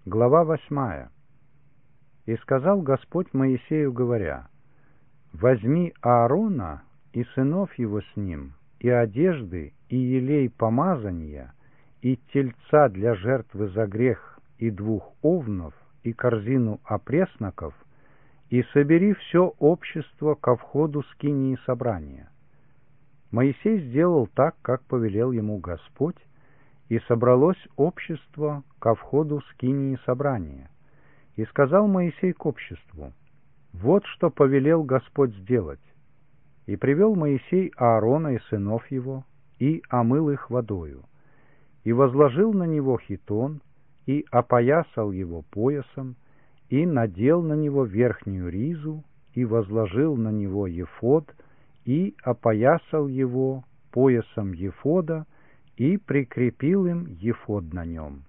Глава 8. «И сказал Господь Моисею, говоря: возьми Аарона и сынов его с ним, и одежды, и елей помазания, и тельца для жертвы за грех, и 2 овнов, и корзину опресноков, и собери все общество ко входу скинии собрания». Моисей сделал так, как повелел ему Господь, и собралось общество ко входу скинии собрания. И сказал Моисей к обществу: вот что повелел Господь сделать. И привел Моисей Аарона и сынов его, и омыл их водою, и возложил на него хитон, и опоясал его поясом, и надел на него верхнюю ризу, и возложил на него ефод, и опоясал его поясом ефода, и прикрепил им ефод на нем.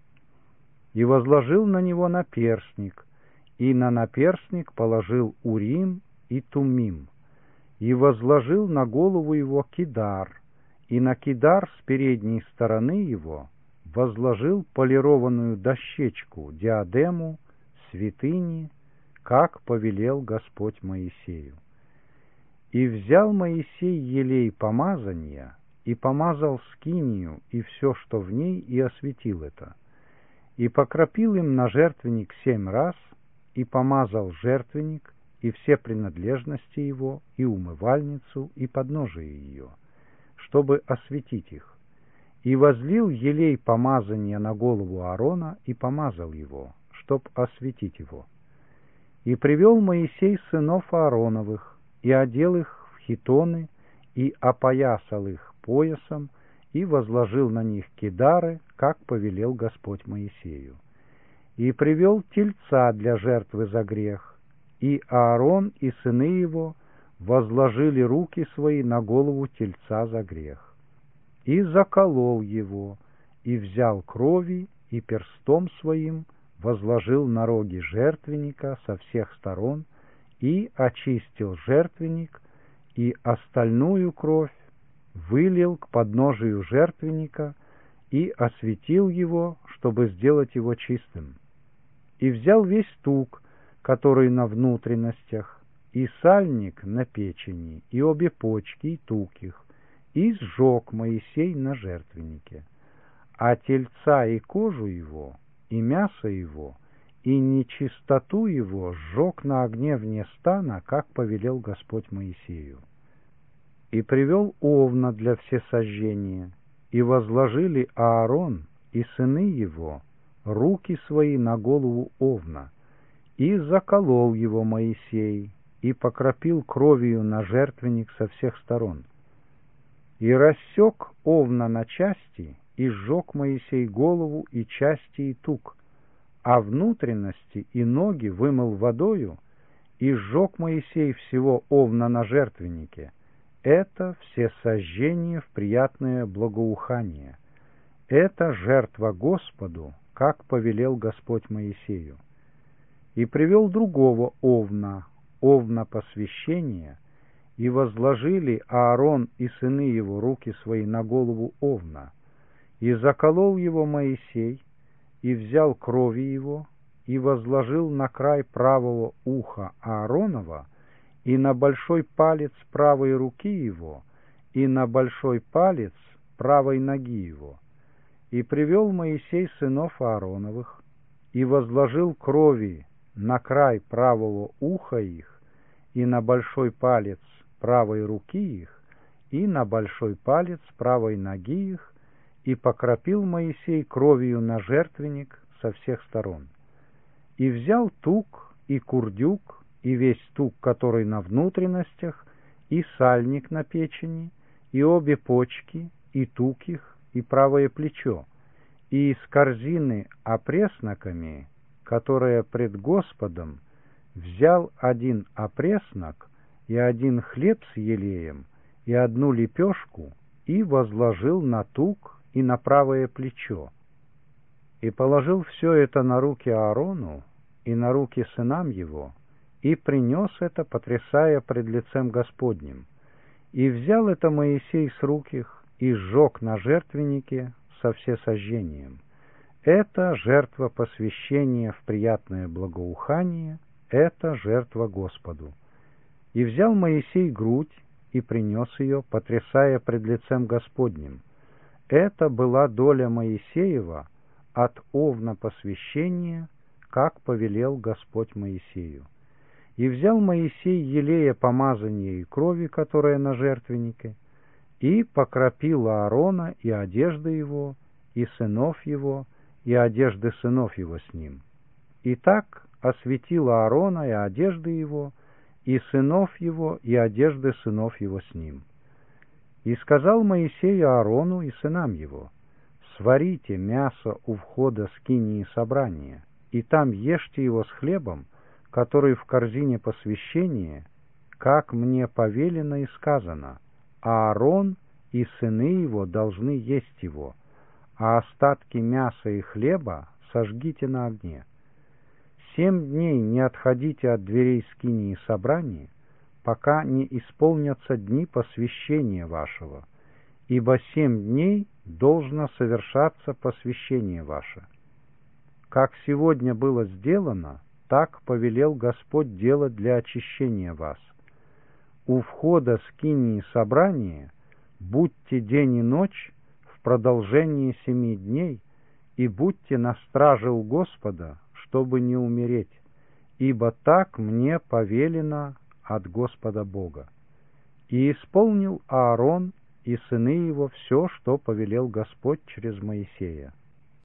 И возложил на него наперстник, и на наперстник положил урим и тумим, и возложил на голову его кидар, и на кидар с передней стороны его возложил полированную дощечку, диадему, святыни, как повелел Господь Моисею. И взял Моисей елей помазания, и помазал скинию и все, что в ней, и осветил это. И покропил им на жертвенник 7 раз, и помазал жертвенник, и все принадлежности его, и умывальницу, и подножие ее, чтобы осветить их. И возлил елей помазания на голову Аарона, и помазал его, чтоб осветить его. И привел Моисей сынов Аароновых, и одел их в хитоны, и опоясал их поясом, и возложил на них кидары, как повелел Господь Моисею. И привел тельца для жертвы за грех, и Аарон и сыны его возложили руки свои на голову тельца за грех. И заколол его, и взял крови, и перстом своим возложил на роги жертвенника со всех сторон, и очистил жертвенник, и остальную кровь вылил к подножию жертвенника, и осветил его, чтобы сделать его чистым. И взял весь тук, который на внутренностях, и сальник на печени, и обе почки, и тук их, и сжег Моисей на жертвеннике. А тельца и кожу его, и мясо его, и нечистоту его сжег на огне вне стана, как повелел Господь Моисею. И привел овна для всесожжения, и возложили Аарон и сыны его руки свои на голову овна, и заколол его Моисей, и покропил кровью на жертвенник со всех сторон. И рассек овна на части, и сжег Моисей голову и части и тук, а внутренности и ноги вымыл водою, и сжег Моисей всего овна на жертвеннике. Это всесожжение в приятное благоухание. Это жертва Господу, как повелел Господь Моисею. И привел другого овна посвящения, и возложили Аарон и сыны его руки свои на голову овна, и заколол его Моисей, и взял крови его, и возложил на край правого уха Ааронова, и на большой палец правой руки его, и на большой палец правой ноги его. И привел Моисей сынов Аароновых, и возложил крови на край правого уха их, и на большой палец правой руки их, и на большой палец правой ноги их, и покропил Моисей кровью на жертвенник со всех сторон. И взял тук и курдюк, и весь тук, который на внутренностях, и сальник на печени, и обе почки, и тук их, и правое плечо, и из корзины опресноками, которая пред Господом, взял 1 опреснок, и 1 хлеб с елеем, и 1 лепешку, и возложил на тук и на правое плечо. И положил все это на руки Аарону и на руки сынам его, и принес это, потрясая пред лицем Господним. И взял это Моисей с рук их, и сжег на жертвеннике со всесожжением. Это жертва посвящения в приятное благоухание, это жертва Господу. И взял Моисей грудь и принес ее, потрясая пред лицем Господним. Это была доля Моисеева от овна посвящения, как повелел Господь Моисею. И взял Моисей елея помазания и крови, которая на жертвеннике, и покропил Аарона и одежды его, и сынов его, и одежды сынов его с ним. И так осветил Аарона и одежды его, и сынов его, и одежды сынов его с ним. И сказал Моисей Аарону и сынам его: сварите мясо у входа скинии собрания, и там ешьте его с хлебом, который в корзине посвящения, как мне повелено и сказано. Аарон и сыны его должны есть его, а остатки мяса и хлеба сожгите на огне. 7 дней не отходите от дверей скинии собрания, пока не исполнятся дни посвящения вашего, ибо 7 дней должно совершаться посвящение ваше. Как сегодня было сделано, так повелел Господь делать для очищения вас. У входа скинии собрания будьте день и ночь в продолжении 7 дней, и будьте на страже у Господа, чтобы не умереть, ибо так мне повелено от Господа Бога. И исполнил Аарон и сыны его все, что повелел Господь через Моисея.